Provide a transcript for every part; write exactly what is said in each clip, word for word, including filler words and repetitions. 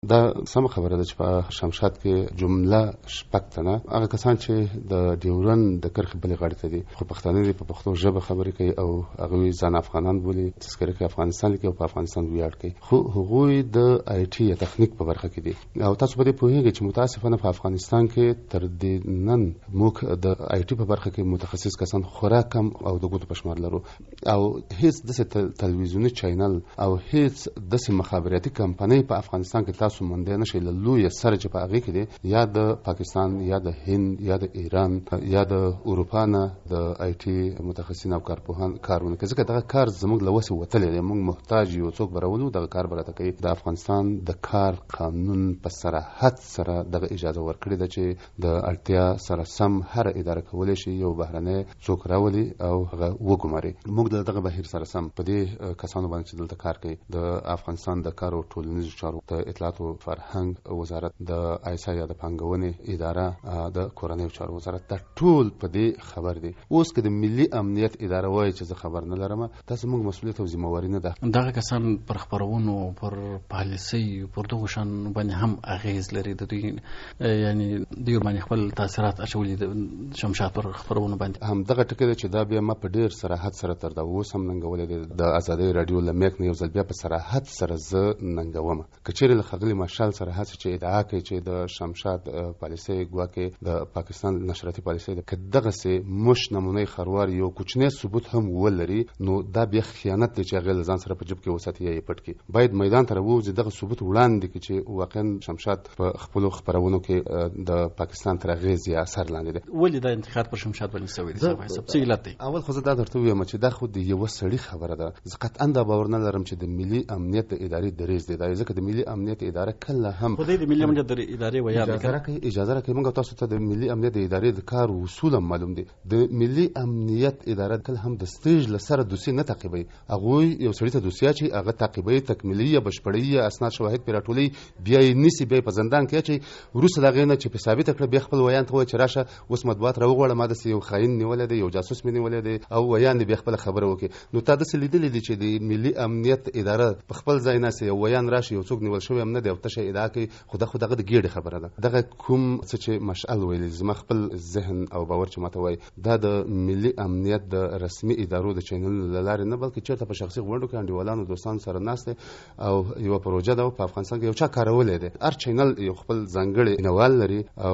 دا سم خبره ده چې په شمشاد کې جمله شپږ تنه هغه کسان چې د ډیورن د کرښې بلې غاړې ته دي خو پښتانه دي په پښتو ژبه خبرې کوي او هغوی ځان افغانان بولي تذکره کوي افغانستان کې او په افغانستان ویاړ کوي خو هغوی د آی ټي یا تخنیک په برخه کې دي او تاسو په دې پوهیږئ چې متاسفانه په افغانستان کې تر دې نن موږ د آی ټي په برخه کې متخصص کسان خورا کم او د ګوتو په شمار لرو او هیڅ داسې تلویزیوني چینل او هیڅ داسې مخابراتي کمپنۍ په افغانستان کې تاسو مونږ نه شي له لوی سره چې په هغه کې دي یا د پاکستان یا د هند یا د ایران یا د اروپا نه د آی ټي متخصصین او کارپوهان کارونه کوي ځکه دغه کار زموږ له وسه وتلی دی موږ محتاج یو څوک برولو دغه کار براته کوي د افغانستان د کار قانون په صراحت سره دغه اجازه ورکړي ده چې د اړتیا سره سم هر اداره کولی شي یو بهرنی څوک راولي او هغه وګماري موږ دغه بهیر سره سم په دې کسانو باندې چې دلته کار کوي د افغانستان د کار او ټولنیزو چارو د اطلاعات او فرهنګ وزارت د ایسا یا د پانګونې اداره د کورنیو چارو وزارت دا ټول په دې خبر دي اوس که د ملي امنیت اداره وایي چې زه خبر نه لرم تاسو موږ مسؤلیت او ذمہواری نه ده دغه کسان پر خبرونو پر پالیسي پر دغه شان باندې هم اغیز لري د دوی یعنی دوی باندې خپل تاثیرات اچولي د شمشاد پر خبرونو باندې هم دغه ټکی چې دا بیا ما په ډیر صراحت سره تر دا اوس هم ننګولې د ازادي رادیو لمیک نه یو ځل بیا په صراحت سره زه ننګوم کچېرې له خغلی مارشال سره هڅه چې ادعا کوي چې د شمشاد پالیسي ګواکې د پاکستان نشراتي پالیسي د کدغه سي مش نمونه خروار یو کوچنی ثبوت هم ولري نو دا بیا خیانت دی چې غل ځان سره په جيب کې وساتي یې پټ کې باید میدان ته راوځي دغه ثبوت وړاندې کې چې واقعا شمشاد په خپل خبرونو کې د پاکستان تر غیز یا اثر لاندې دی ولې دا انتقاد پر شمشاد باندې سوي دی سب څه علت دی اول خو زه دا درته وایم چې دا خو د یو سړی خبره ده زه قطعا دا باور نه لرم چې د ملي امنیت ادارې دریز دی دا ځکه د ملي امنیت اداره کله هم خو د ملي امنیت ادارې ویا راکړي اجازه راکړي موږ تاسو ته د ملي امنیت ادارې د کار اصول معلوم دي د ملي امنیت اداره کله هم د سټیج لسره دوسیه نه تعقیبوي هغه یو سړی ته دوسیه چې هغه تعقیبوي تکمیلي بشپړی اسناد شواهد پیراټولي بیا یې نسی بیا په زندان کې چې روس دغه نه چې په ثابت کړ بیا خپل ویان ته وای چې راشه اوس مطبوعات راوغوړه ماده یو خاين نیولې دی یو جاسوس مې نیولې دی او ویان بیا خپل خبره وکي نو تاسو لیدلې دي چې د ملي امنیت اداره په خپل ځای نه یو ویان راشي یو څوک نیول شوی هم نه دی او تشه ادعا کوي خدا خو دغه د ګیډه خبره ده دغه کوم څه چې مشعل ویل زما خپل ذهن او باور چې ماته وای دا د ملي امنیت د رسمي ادارو د چینل لاره نه بلکې چیرته په شخصي غونډو کې انډیوالانو دوستان سره ناشته او یو پروژه ده په افغانستان کې یو چا کارولې ده هر چینل یو خپل ځانګړي مینوال لري او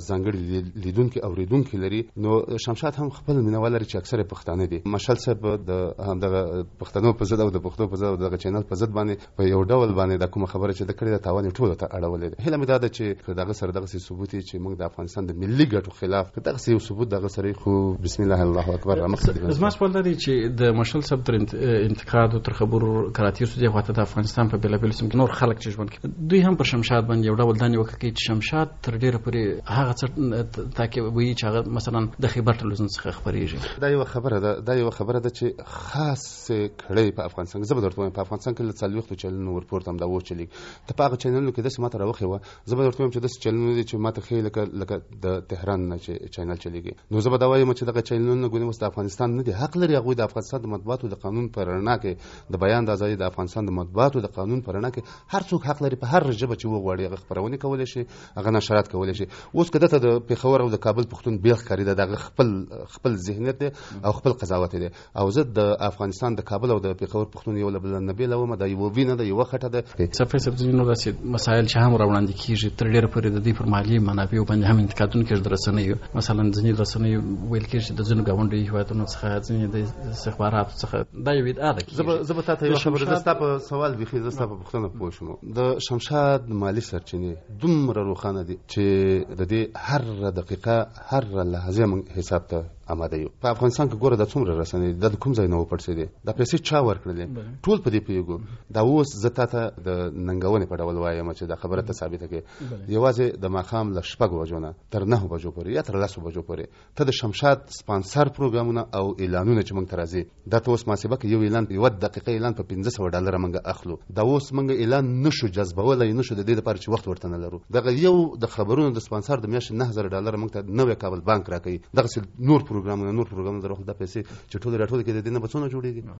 ځانګړي لیدونکو اوریدونکو لري نو شمشاد هم خپل مینوال لري چې اکثره پښتانه دي مشال صاحب د همدغه پښتنو په ضد او د پښتو په ضد دغه چینل په ضد باندې په یو ډول باندې د کوم خبره چې د کړې د تاوان ټول ته اړولې ده هله مې دا ده چې دغه سره دغه ثبوت چې موږ د افغانستان د ملي ګټو خلاف دغه یو ثبوت دغه سره خو بسم الله الله اکبر مقصد زما سوال دی چې د مشل صاحب تر انتقاد او تر خبرو کراتی سو دی غوته د افغانستان په بل بل سم نور خلک چې ژوند کوي دوی هم پر شمشاد باندې یو ډول دانی وکړي چې شمشاد تر ډیره پورې هغه څه تاکي وی چې هغه مثلا د خبر تلویزیون څخه خبريږي دا یو خبره ده دا یو خبره ده چې خاص کړي په افغانستان کې زبر درته په افغانستان کې څلوي وخت چلن ورپورت هم دا و چلی ته په هغه چینلونو کې د سمات راوخی و زبر درته چې د چلنونو دي چې ماته خې لکه لکه د تهران نه چې چینل چلیږي نو زبر دا وایم چې دغه چینلونو غونې مست افغانستان نه دي حق لري هغه د افغانستان د مطبوعاتو د قانون پر رڼا کې د بیان د ازادي د افغانستان د مطبوعاتو د قانون پر رڼا کې هر څوک حق لري په هر ژبه چې وغواړي هغه خبرونه کولای شي هغه نشرات کولای شي اوس کده ته د پیښور او د کابل پښتون بیل خرید دغه خپل خپل ذهنیت او خپل قضاوت دي او زه د افغانستان د کابل او د پیښور پښتون یو بل نه بیل او ما د یو وینه د یو خټه ده صفه سبزینو داسې مسایل چې هم راوړاندې کیږي تر ډیره پورې د دې پر مالی منابع باندې هم انتقادونه کېږي درسنه مثلا ځینې درسنه ویل کېږي د ځینو غونډې هیوادونو څخه ځینې د استخبارات څخه دا یو ادعا ده زه زه به تاسو یو خبره درسته په سوال بيخي زسته په پښتنه پوه شم د شمشاد مالی سرچینې دومره روخانه دي چې د دې هر دقیقه هر لحظه من حساب ته آماده یو په افغانستان کې ګوره د څومره رسنۍ د کوم ځای نه وپړسي دي د پیسې چا ورکړلې ټول په دې پیګو دا اوس زه تاسو د ننګونې په ډول وایم چې دا خبره ته ثابته کې یوازې د ماخام ل شپږ بجو نه تر نه بجو پورې یا تر لس بجو پورې ته د شمشاد سپانسر پروګرامونه او اعلانونه چې موږ ترازی دا ته اوس محاسبه کې یو اعلان یو دقیقه اعلان په پنځه سوه ډالر موږ اخلو دا اوس موږ اعلان نشو جذبولای نشو د دې لپاره چې وخت ورته نه لرو دغه یو د خبرونو د سپانسر د میاشتې نه زره ډالر موږ ته نوې کابل بانک راکړي دغه نور پروګرامونه نور پروګرامونه دروخه د پیسې چې ټول راټول کې د دې نه بچونه جوړیږي